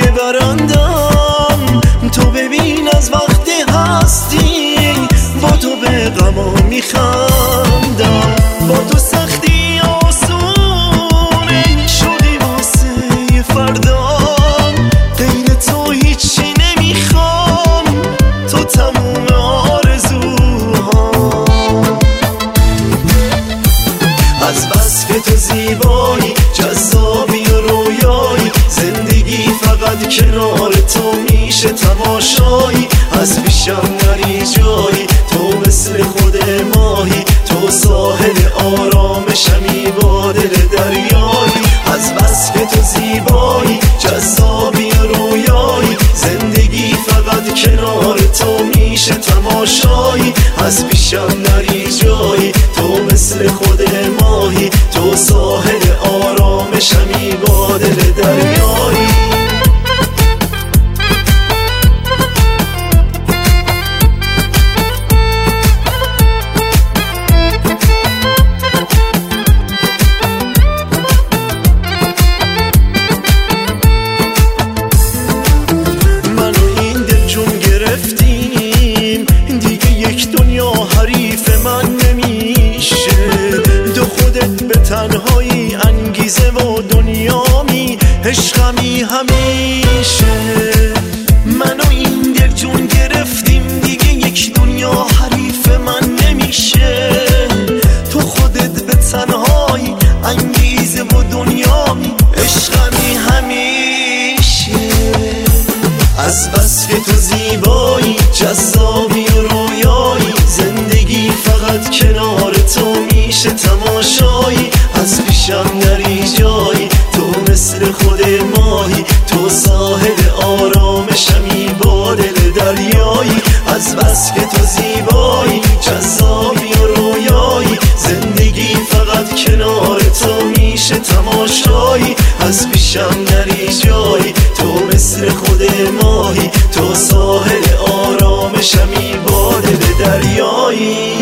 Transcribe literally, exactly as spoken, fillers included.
برندم. تو ببین از وقتی هستی با تو به غما میخندم. با تو سختی آسونه شدی واسه فردام. غیر تو هیچی نمیخوام، تو تموم آرزوهام. از بس که تو زیبایی، جذابی و رویایی، زندگی فقط کنار تو میشه تماشایی. از پیشم نری جایی، تو مثل خود ماهی، تو ساحل آرامشمی با دل دریایی. از بس که تو زیبایی، جذابی و رویایی، زندگی فقط کنار تو میشه تماشایی. از پیشم نری جایی، تو مثل خود ماهی، تو ساحل آرامشمی با دل دریایی. تنهایی انگیزه و دنیامی، عشقمی همیشه. منو این دل جون گرفتیم، دیگه یک دنیا حریف من نمیشه. تو خودت به تنهایی انگیزه و دنیامی، عشقمی همیشه. از بس که تو زیبایی، جذابی و رویایی، زندگی فقط کنار تو میشه تماشایی. از پیشم نری جایی، تو مثل خود ماهی، تو ساحل آرامشمی با دل دریایی. از بس که تو زیبایی، جذابی و رویایی، زندگی فقط کنار تو میشه تماشایی. از پیشم نری جایی، تو مثل خود ماهی، تو ساحل آرامشمی با دل دریایی.